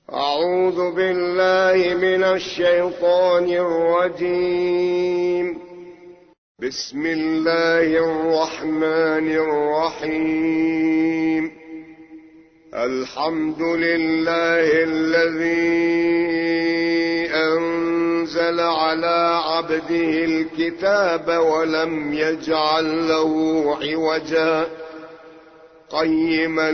أعوذ بالله من الشيطان الرجيم. بسم الله الرحمن الرحيم. الحمد لله الذي أنزل على عبده الكتاب ولم يجعل له عوجا قيما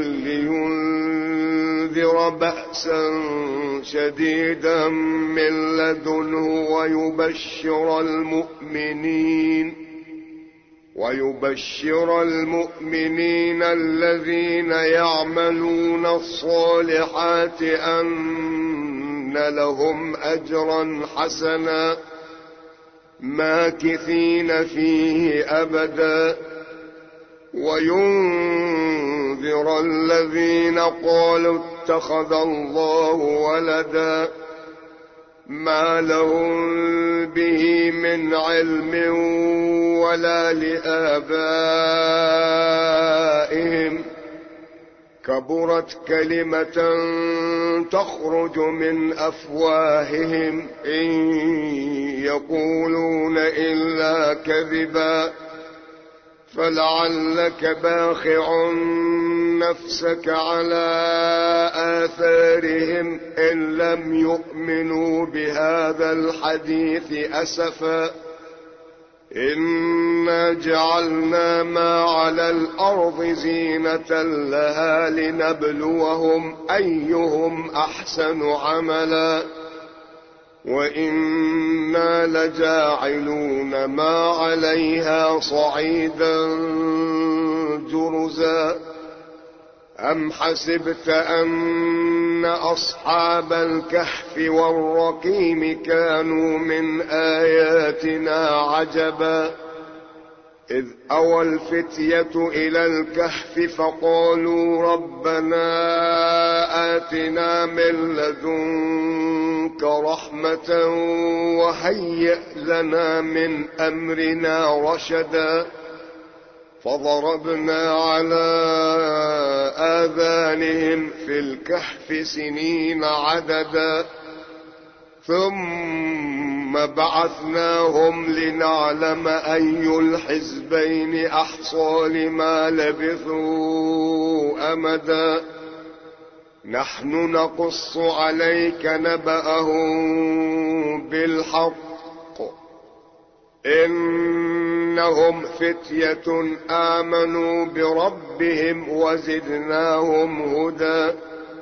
لينذر بأسا شديدا من لدنه ويبشر المؤمنين الذين يعملون الصالحات أن لهم أجرا حسنا ماكثين فيه أبدا وينذر الذين قالوا اتخذ الله ولدا ما لهم به من علم ولا لآبائهم كبرت كلمة تخرج من أفواههم إن يقولون إلا كذبا فلعلك باخع نفسك على آثارهم إن لم يؤمنوا بهذا الحديث أسفا إنا جعلنا ما على الأرض زينة لها لنبلوهم أيهم أحسن عملا وإنا لجاعلون ما عليها صعيدا جرزا أم حسبت أن أصحاب الكهف والرقيم كانوا من آياتنا عجبا إذ أوى الفتية إلى الكهف فقالوا ربنا آتنا من لدنك رحمة وهيئ لنا من أمرنا رشدا فضربنا على آذانهم في الكهف سنين عددا ثم بعثناهم لنعلم أي الحزبين أحصى لما لبثوا أمدا نحن نقص عليك نبأهم بالحق إنهم فتية آمنوا بربهم وزدناهم هدى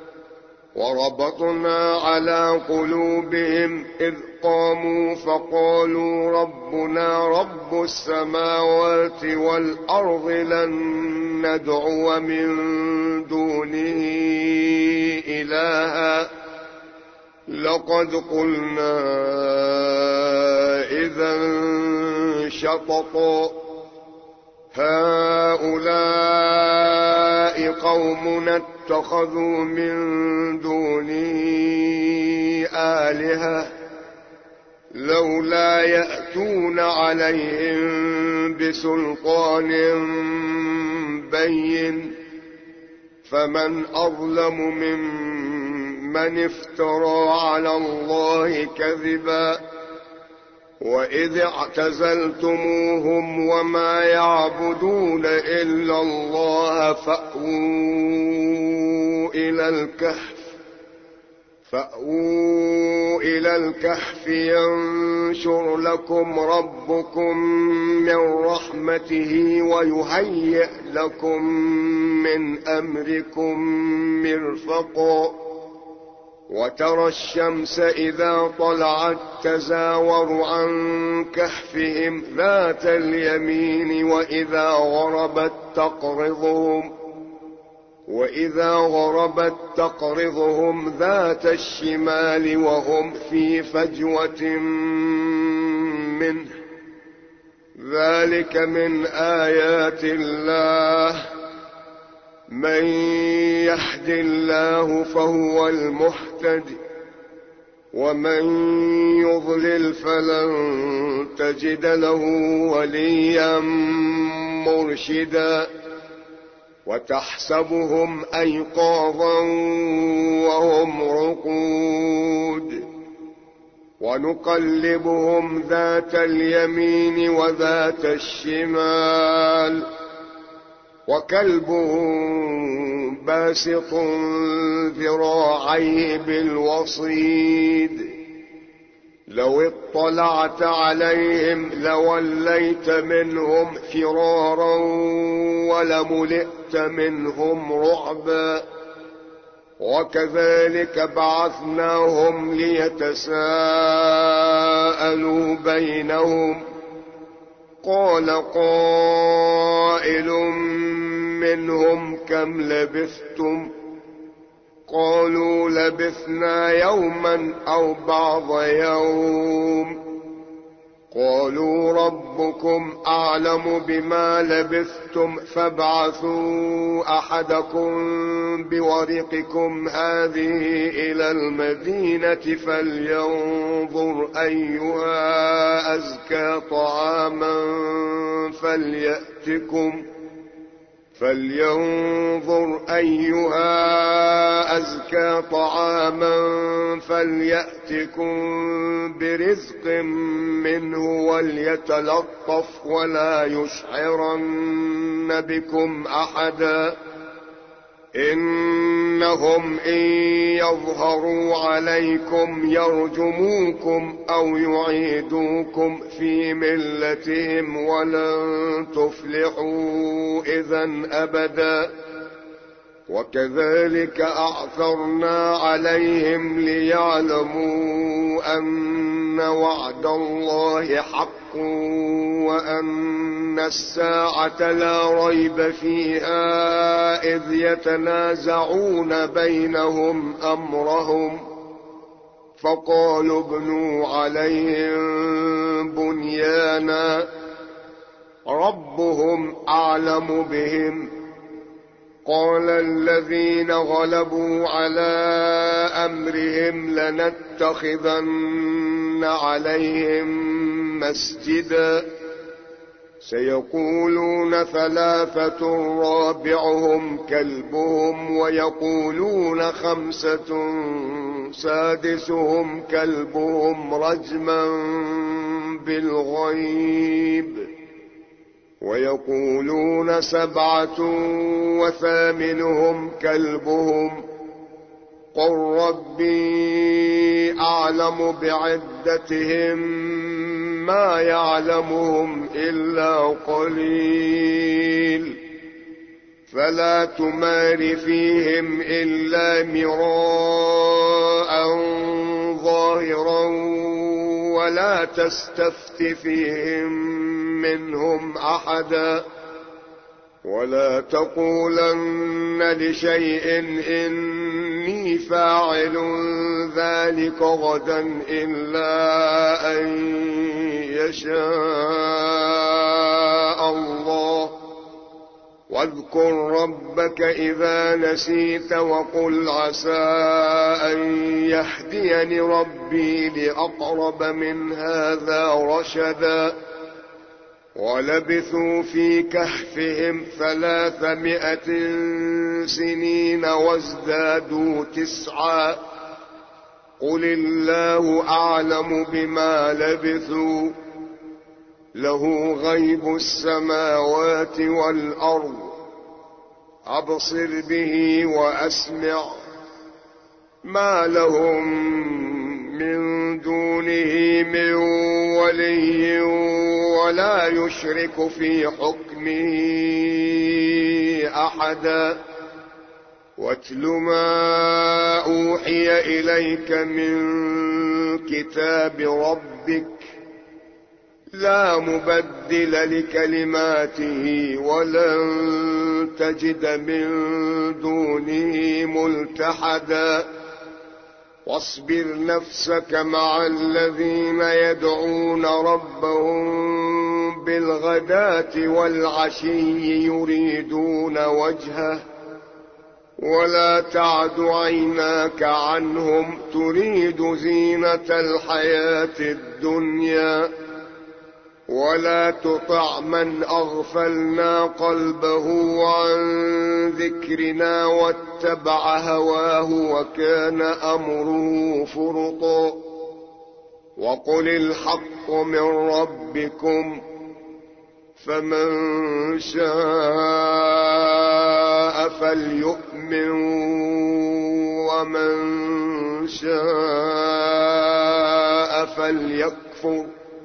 وربطنا على قلوبهم إذ قاموا فقالوا ربنا رب السماوات والأرض لن ندعو من دونه إلها لقد قلنا إذا شططا هؤلاء قومنا اتخذوا من دونه آلهة لولا يأتون عليهم بسلطان بين فمن أظلم ممن افترى على الله كذبا وإذ اعتزلتموهم وما يعبدون إلا الله فأووا إلى الكهف ينشر لكم ربكم من رحمته ويهيئ لكم من أمركم مرفقا وترى الشمس إذا طلعت تزاور عن كهفهم ذات اليمين وإذا غربت تقرضهم ذات الشمال وهم في فجوة منه ذلك من آيات الله من يهد الله فهو المهتد ومن يضلل فلن تجد له وليا مرشدا وتحسبهم أيقاظا وهم رقود ونقلبهم ذات اليمين وذات الشمال وكلبهم باسط ذراعيه بالوصيد لو اطلعت عليهم لوليت منهم فرارا ولملئت منهم رعبا وكذلك بعثناهم ليتساءلوا بينهم قال قائل منهم كم لبثتم قالوا لبثنا يوما أو بعض يوم قالوا ربكم أعلم بما لبثتم فابعثوا أحدكم بورقكم هذه إلى المدينة فلينظر أيها أزكى طعاما فليأتكم برزق منه وليتلطف ولا يشعرن بكم أحدا إنهم إن يظهروا عليكم يرجموكم أو يعيدوكم في ملتهم ولن تفلحوا إذن أبدا وكذلك أعثرنا عليهم ليعلموا أن وعد الله حق وأن الساعة لا ريب فيها إذ يتنازعون بينهم أمرهم فقالوا ابنوا عليهم بنيانا ربهم أعلم بهم قال الذين غلبوا على أمرهم لنتخذن عليهم مسجدا سيقولون ثلاثة رابعهم كلبهم ويقولون خمسة سادسهم كلبهم رجما بالغيب ويقولون سبعة وثامنهم كلبهم قل ربي أعلم بعدتهم ما يعلمهم إلا قليل فلا تمار فيهم إلا مراء ظاهرا ولا تستفت فيهم منهم أحدا ولا تقولن لشيء إني فاعل ذلك غدا إلا أن يشاء الله واذكر ربك إذا نسيت وقل عسى أن يهديني ربي لأقرب من هذا رشدا ولبثوا في كهفهم 300 سنين وازدادوا 9 قل الله أعلم بما لبثوا له غيب السماوات والأرض أبصر به وأسمع ما لهم من دونه من ولي ولا يشرك في حكمه أحدا واتل ما أوحي إليك من كتاب ربك لا مبدل لكلماته ولن تجد من دونه ملتحدا واصبر نفسك مع الذين يدعون ربهم بالغداة والعشي يريدون وجهه ولا تعد عيناك عنهم تريد زينة الحياة الدنيا ولا تطع من أغفلنا قلبه عن ذكرنا واتبع هواه وكان أمره فرطا وقل الحق من ربكم فمن شاء فليؤمن ومن شاء فليكفر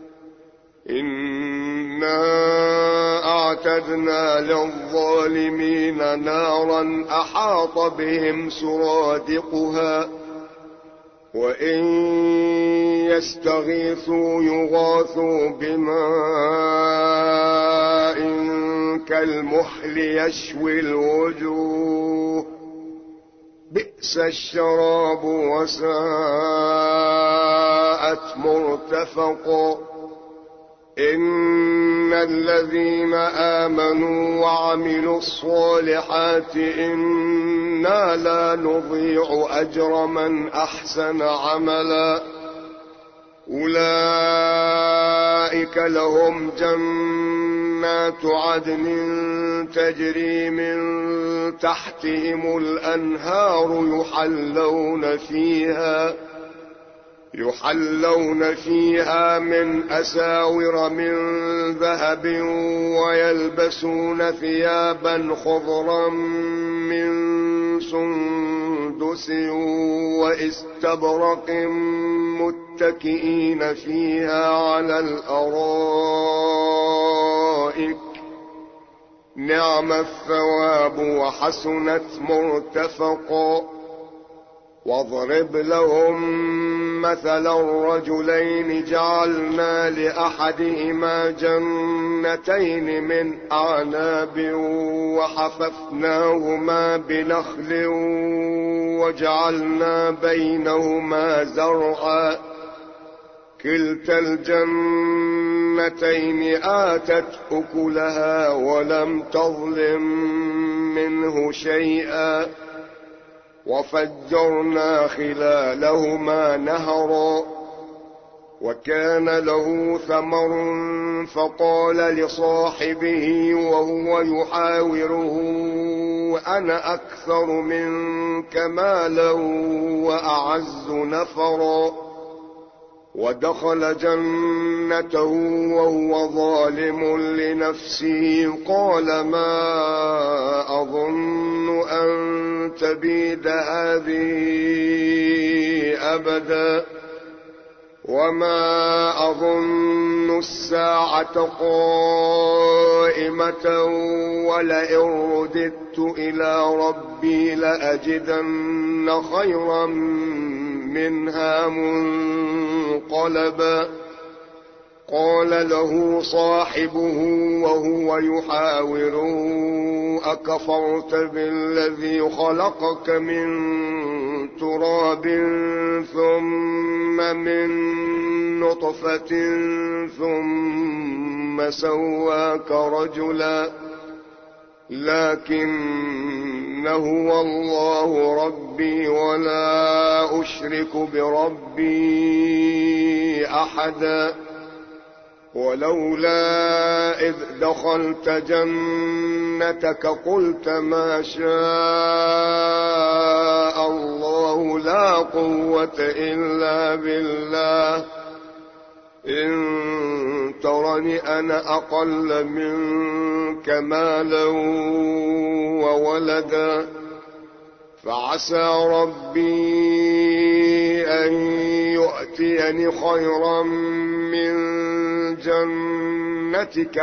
إنا أعتدنا للظالمين نارا أحاط بهم سرادقها وإن يستغيثوا يغاثوا بماء كالمحل يشوي الوجوه بئس الشراب وساءت مرتفقا إن الذين آمنوا وعملوا الصالحات إنا لا نضيع أجر من أحسن عملا أولئك لهم جنات عدن تجري من تحتهم الأنهار يحلون فيها من أساور من ذهب ويلبسون ثيابا خضرا من سندس واستبرق متكئين فيها على الأرائك نعم الثواب وحسنت مرتفقا واضرب لهم مثلا الرجلين جعلنا لأحدهما جنتين من أعناب وحففناهما بنخل وجعلنا بينهما زرعا كلتا الجنتين آتت أكلها ولم تظلم منه شيئا وفجرنا خلالهما نهرا وكان له ثمر فقال لصاحبه وهو يحاوره أنا أكثر منك مالا وأعز نفرا ودخل جنته وهو ظالم لنفسه قال ما أظن أن تبيد هذه أبدا وما أظن الساعة قائمة ولئن رددت إلى ربي لأجدن خيرا منها منقلبا قال له صاحبه وهو يحاوره أكفرت بالذي خلقك من تراب ثم من نطفة ثم سواك رجلا لكن هو الله ربي ولا أشرك بربي أحدا ولولا إذ دخلت جنتك قلت ما شاء الله لا قوة إلا بالله إن ترني أنا أقل منك مالا وولدا فعسى ربي أن يؤتيني خيرا من جنتك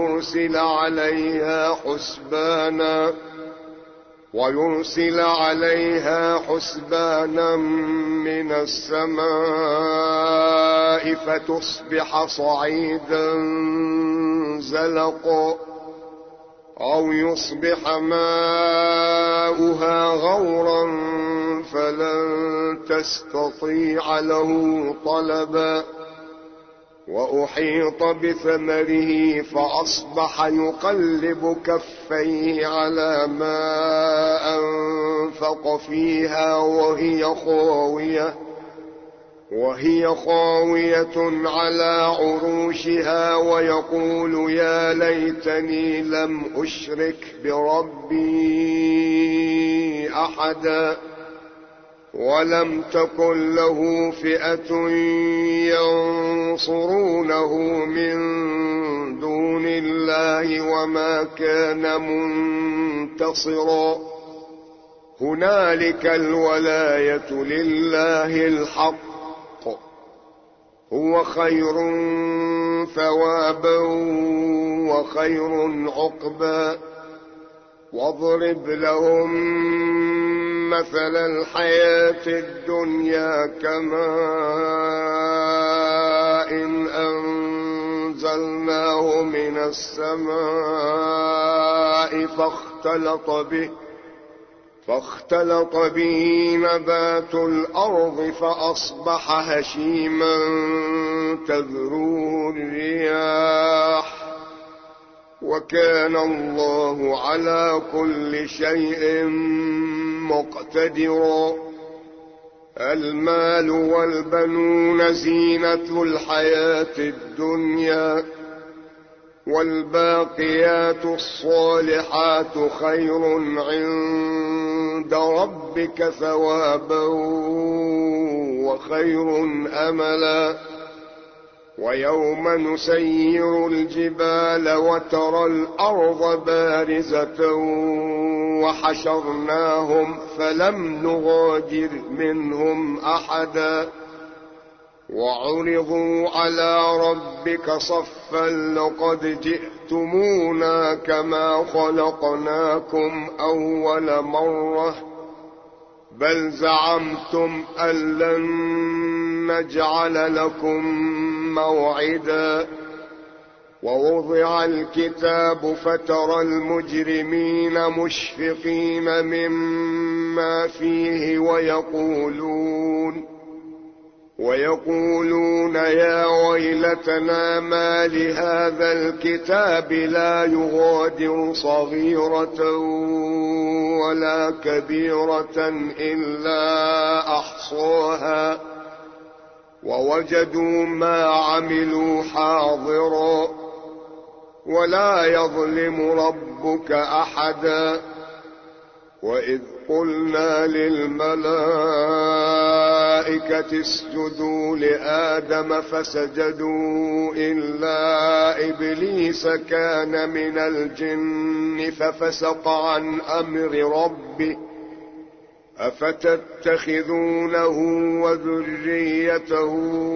ويرسل عليها حسبانا من السماء فتصبح صعيدا زلقا أو يصبح ماؤها غورا فلن تستطيع له طلبا وأحيط بثمره فأصبح يقلب كفيه على ما أنفق فيها وهي خاوية على عروشها ويقول يا ليتني لم أشرك بربي أحدا ولم تكن له فئة ينصرونه من دون الله وما كان منتصرا. هنالك الولاية لله الحق، هو خير ثوابا وخير عقبا. واضرب لهم مثل الحياة الدنيا كماء أنزلناه من السماء فاختلط به نبات الأرض فأصبح هشيما تذروه الرياح، وكان الله على كل شيء مقتدرا. المال والبنون زينة الحياة الدنيا، والباقيات الصالحات خير عند ربك ثوابا وخير أملا. ويوم نسير الجبال وترى الأرض بارزة وحشرناهم فلم نغادر منهم أحدا، وعرضوا على ربك صفا لقد جئتمونا كما خلقناكم أول مرة بل زعمتم أن لن نجعل لكم موعدا. ووضع الكتاب فترى المجرمين مشفقين مما فيه ويقولون يا ويلتنا ما لهذا الكتاب لا يغادر صغيرة ولا كبيرة إلا أحصاها ووجدوا ما عملوا حاضرا ولا يظلم ربك أحدا. وإذ قلنا للملائكة اسجدوا لآدم فسجدوا إلا إبليس كان من الجن ففسق عن أمر ربه أفتتخذونه وذريته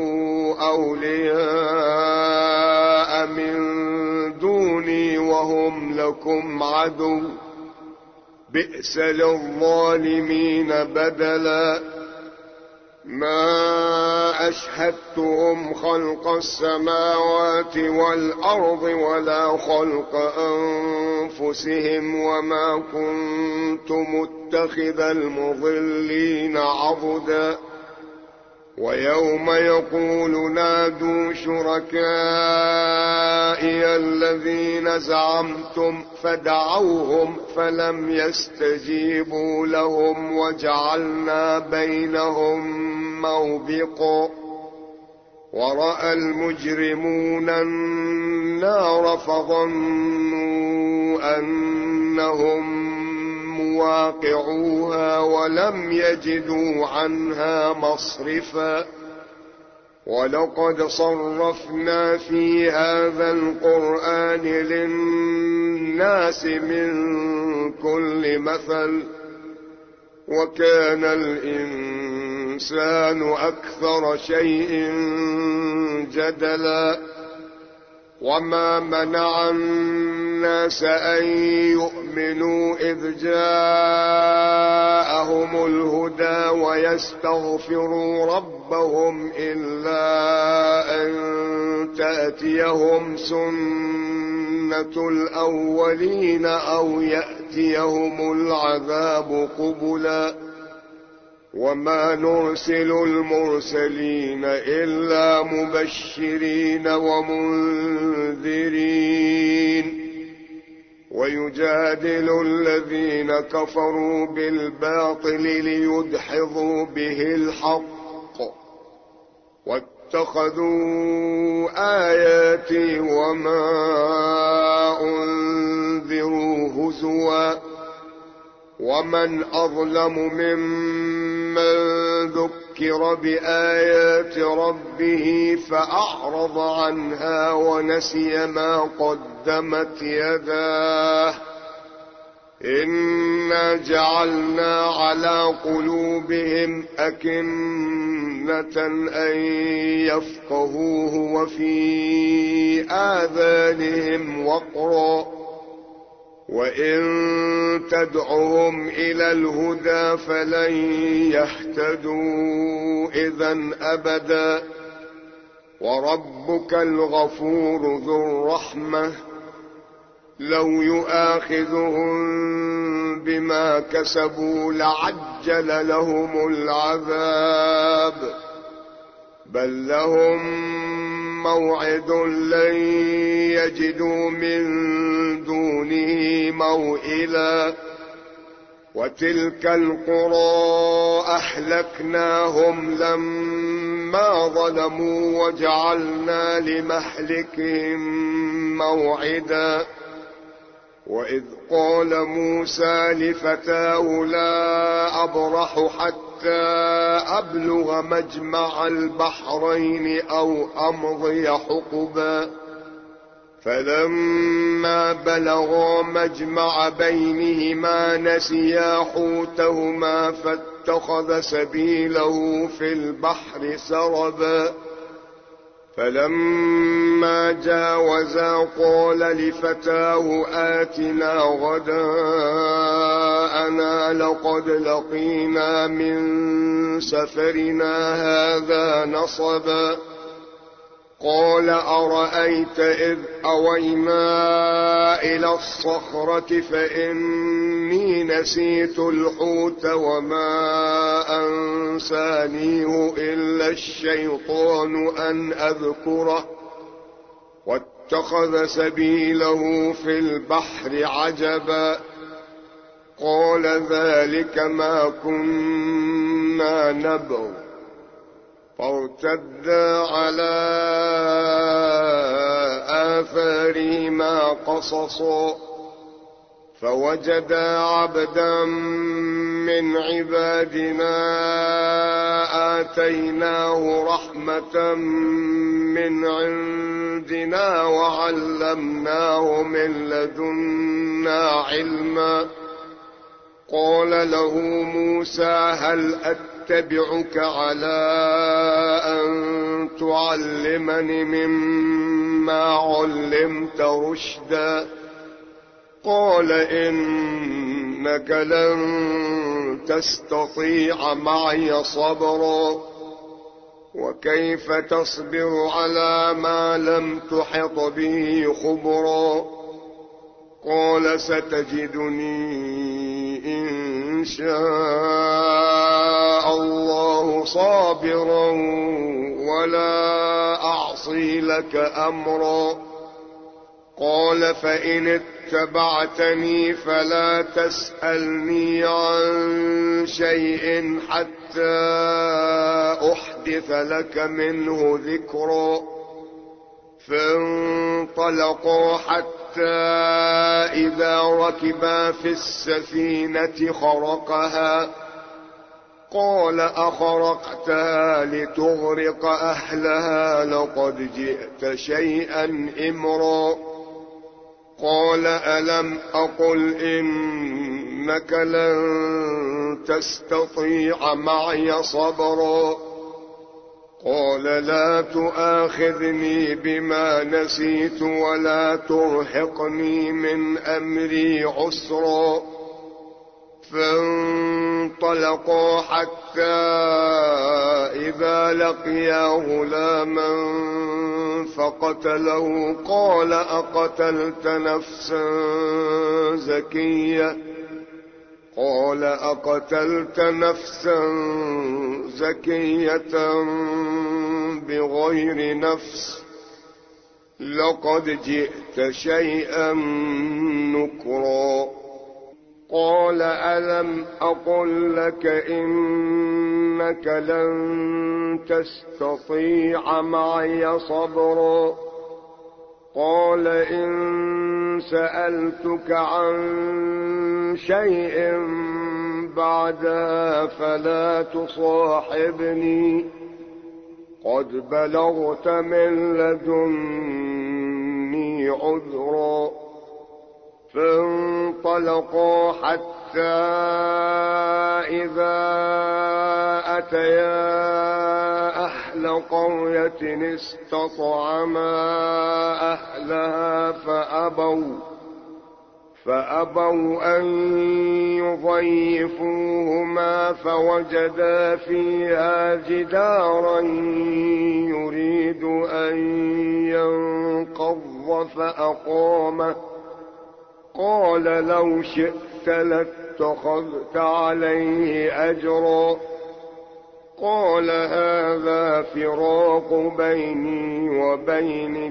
أولياء من دوني وهم لكم عدو بئس للظالمين بدلا. ما أشهدتهم خلق السماوات والأرض ولا خلق أنفسهم وما كنت متخذ المضلين عضدا. ويوم يقول نادوا شركائي الذين زعمتم فدعوهم فلم يستجيبوا لهم وجعلنا بينهم موبقا. ورأى المجرمون النار فظنوا أنهم مواقعوها ولم يجدوا عنها مصرفا. ولقد صرفنا في هذا القرآن للناس من كل مثل وكان الإنسان أكثر شيء جدلا. وما منع الناس أن يؤمنوا إذ جاءهم الهدى ويستغفروا ربهم إلا أن تأتيهم سنة الأولين أو يأتيهم العذاب قبلا. وما نرسل المرسلين إلا مبشرين ومنذرين. ويجادل الذين كفروا بالباطل ليدحضوا به الحق واتخذوا آياتي وما أنذروا هزوا. ومن أظلم ممن ذكر بآيات ربه فأعرض عنها ونسي ما قدمت يداه إنا جعلنا على قلوبهم أكنة أن يفقهوه وفي آذانهم وقرا وإن تدعهم إلى الهدى فلن يهتدوا إذا أبدا وربك الغفور ذو الرحمة لو يؤاخذهم بما كسبوا لعجل لهم العذاب بل لهم موعد لن يجدوا من دونه موئلا وتلك القرى أهلكناهم لما ظلموا وجعلنا لمهلكهم موعدا وإذ قال موسى لفتاه لا أبرح حتى أبلغ مجمع البحرين أو أمضي حقبا فلما بلغا مجمع بينهما نسيا حوتهما فاتخذ سبيله في البحر سربا فلما جاوزا قال لفتاه آتنا غداءنا لقد لقينا من سفرنا هذا نصبا قال أرأيت إذ أوينا إلى الصخرة فإني نسيت الحوت وما أنسانيه إلا الشيطان أن أذكره واتخذ سبيله في البحر عجبا قال ذلك ما كنا نبغ فارتدا على آثارهما قصصا فوجدا عبدا من عبادنا آتيناه رحمة من عندنا وعلمناه من لدنا علما قال له موسى هل أتبعك على أن تعلمني مما علمت رشدا قال إنك لن تستطيع معي صبرا وكيف تصبر على ما لم تحط به خبرا قال ستجدني إن شاء الله صابرا ولا أعصي لك أمرا قال فإن اتبعتني فلا تسألني عن شيء حتى أحدث لك منه ذكرا فانطلقا حتى إذا ركبا في السفينة خرقها قال أخرقتها لتغرق أهلها لقد جئت شيئا إمرا قال ألم أقل إنك لن تستطيع معي صبرا قال لا تؤاخذني بما نسيت ولا ترهقني من أمري عسرا فانطلقا حتى إذا لقيا غلاما فقتله قال أقتلت نفسا زكية بغير نفس لقد جئت شيئا نكرا قال ألم أقل لك إنك لن تستطيع معي صبرا قال إن سألتك عن شيء بعدها فلا تصاحبني قد بلغت من لدني عذرا. فانطلقا حتى إذا أتيا أهل قرية استطعما أهلها فأبوا أن يضيفوهما فوجدا فيها جدارا يريد أن ينقض فأقامه. قال لو شئت لاتخذت عليه أجرا. قال هذا فراق بيني وبينك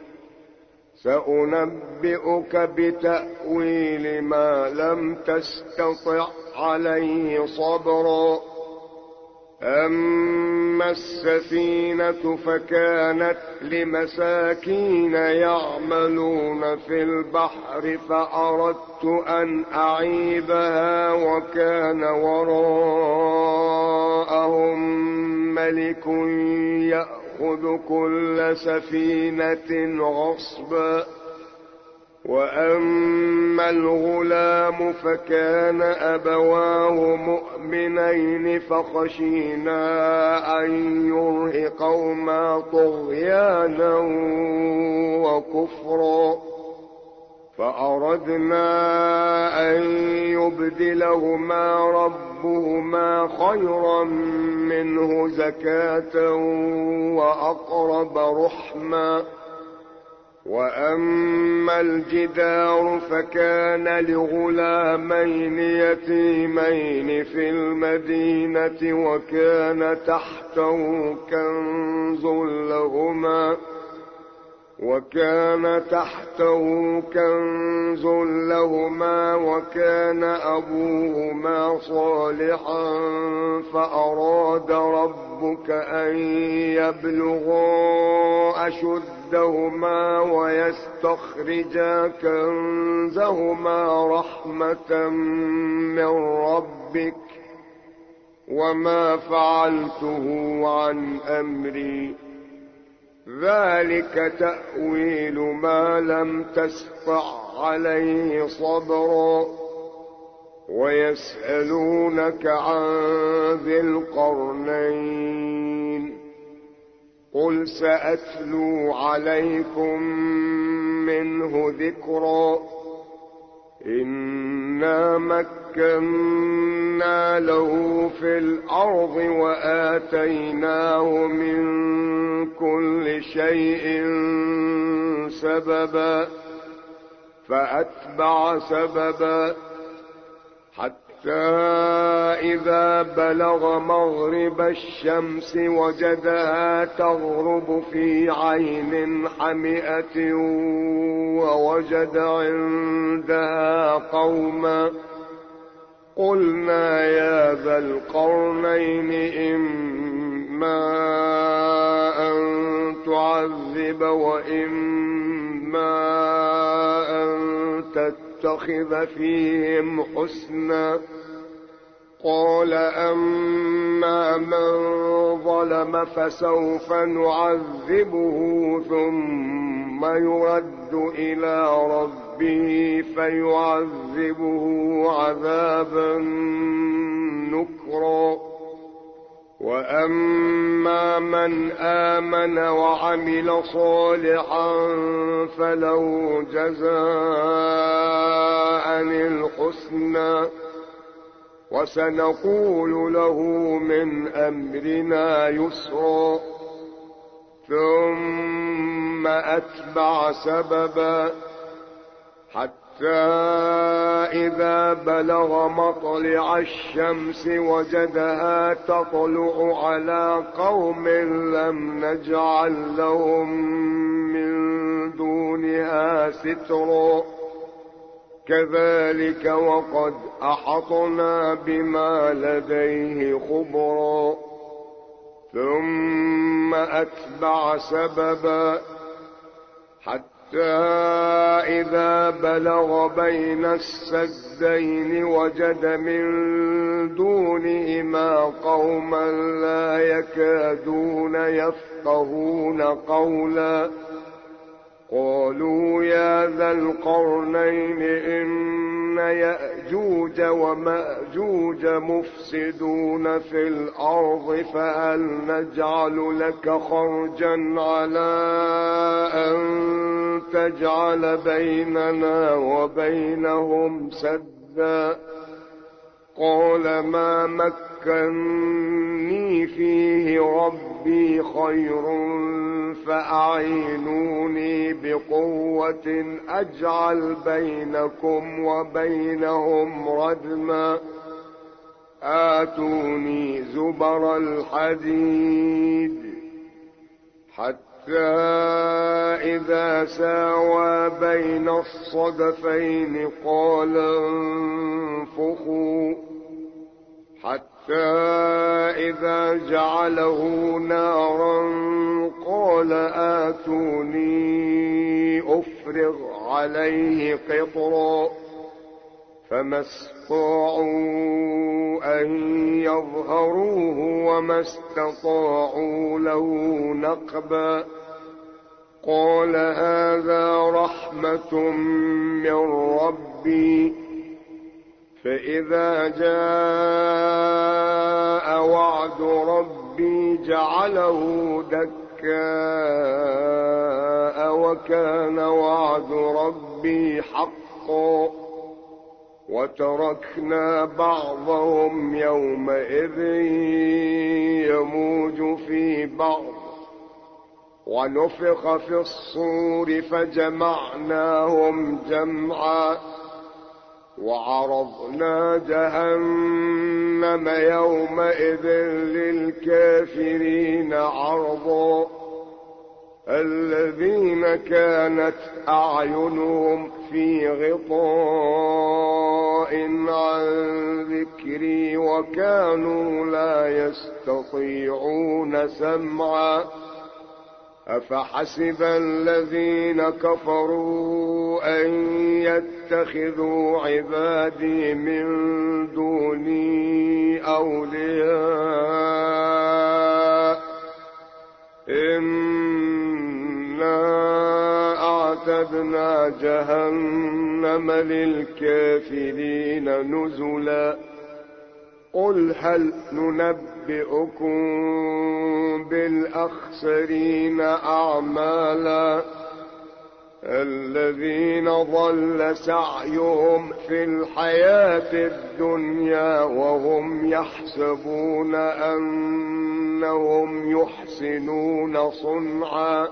سأنبئك بتأويل ما لم تستطع عليه صبرا. أما السفينة فكانت لمساكين يعملون في البحر فأردت أن أعيبها وكان وراءهم ملك يأخذ كل سفينة غصبا. وأما الغلام فكان أبواه مؤمنين فخشينا أن يرهقهما طغيانا وكفرا فأردنا أن يبدلهما ربهما خيرا منه زكاة وأقرب رحما. وأما الجدار فكان لغلامين يتيمين في المدينة وكان تحته كنز لهما وكان أبوهما صالحا فأراد ربك أن يبلغا أشدهما ويستخرجا كنزهما رحمة من ربك وما فعلته عن أمري ذلك تأويل ما لم تسطع عليه صبرا. ويسألونك عن ذي القرنين قل سأتلو عليكم منه ذكرا. إنا مكنا له في الأرض وآتيناه من كل شيء سببا فأتبع سببا حتى إذا بلغ مغرب الشمس وجدها تغرب في عين حمئة ووجد عندها قوما قلنا يا ذا القرنين إما أن تعذب وإما أن تتخذ فيهم حسنا. قال أما من ظلم فسوف نعذبه ثم يرد إلى ربه فيعذبه عذابا نكرا. وأما من آمن وعمل صالحا فله جزاء الحسنى وسنقول له من أمرنا يسرا. ثم أتبع سببا حتى إذا بلغ مطلع الشمس وجدها تطلع على قوم لم نجعل لهم من دونها سترا. كذلك وقد أحطنا بما لديه خبرا. ثم أتبع سببا حتى إذا بلغ بين السدين وجد من دونهما قوما لا يكادون يفقهون قولا قالوا يا ذا القرنين إن يأجوج ومأجوج مفسدون في الأرض فهل نجعل لك خرجا على أن تجعل بيننا وبينهم سدا قال ما مكني فيه ربي خير فأعينوني بقوة أجعل بينكم وبينهم ردما آتوني زبر الحديد حتى إذا ساوى بين الصدفين قال انفخوا حتى إذا جعله نارا قال آتوني أفرغ عليه قطرا فما استطاعوا أن يظهروه وما استطاعوا له نقبا قال هذا رحمة من ربي فإذا جاء وعد ربي جعله دكاء وكان وعد ربي حقا وتركنا بعضهم يومئذ يموج في بعض ونفخ في الصور فجمعناهم جمعا وعرضنا جهنم يومئذ للكافرين عرضا الذين كانت أعينهم في غطاء عن ذكري وكانوا لا يستطيعون سمعا أفحسب الذين كفروا أن يتخذوا عبادي من دوني أولياء إنا أعتدنا جهنم للكافرين نزلا قل هل ننبئكم بالأخسرين أعمالا الذين ضل سعيهم في الحياة الدنيا وهم يحسبون أنهم يحسنون صنعا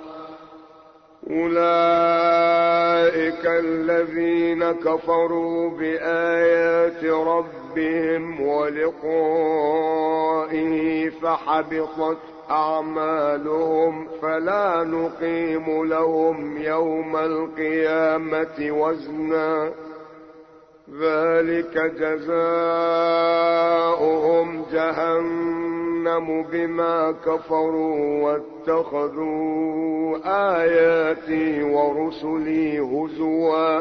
أولئك الذين كفروا بآيات ربهم ولقائه فحبطت أعمالهم فلا نقيم لهم يوم القيامة وزنا ذلك جزاؤهم جهنم بما كفروا واتخذوا آياتي ورسلي هزوا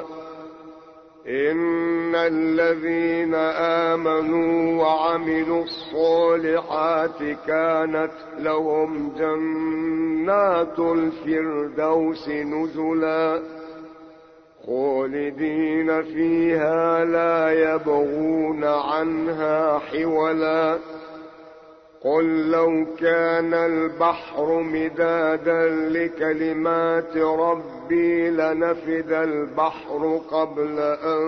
إن الذين آمنوا وعملوا الصالحات كانت لهم جنات الفردوس نزلا خالدين فيها لا يبغون عنها حولا قل لو كان البحر مدادا لكلمات ربي لنفد البحر قبل أن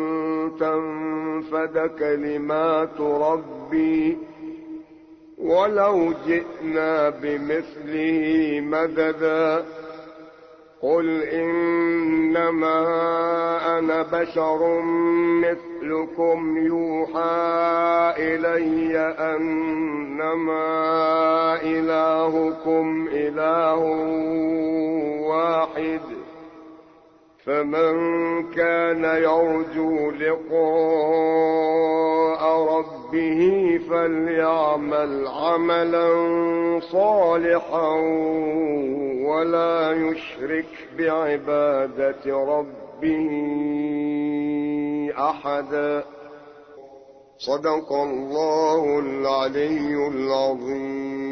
تنفد كلمات ربي ولو جئنا بمثله مددا قل إنما أنا بشر مثلكم يوحى إلي أنما إلهكم إله واحد فمن كان يرجو لقاء ربه ربه فليعمل عملا صالحا ولا يشرك بعبادة ربه أحدا. صدق الله العلي العظيم.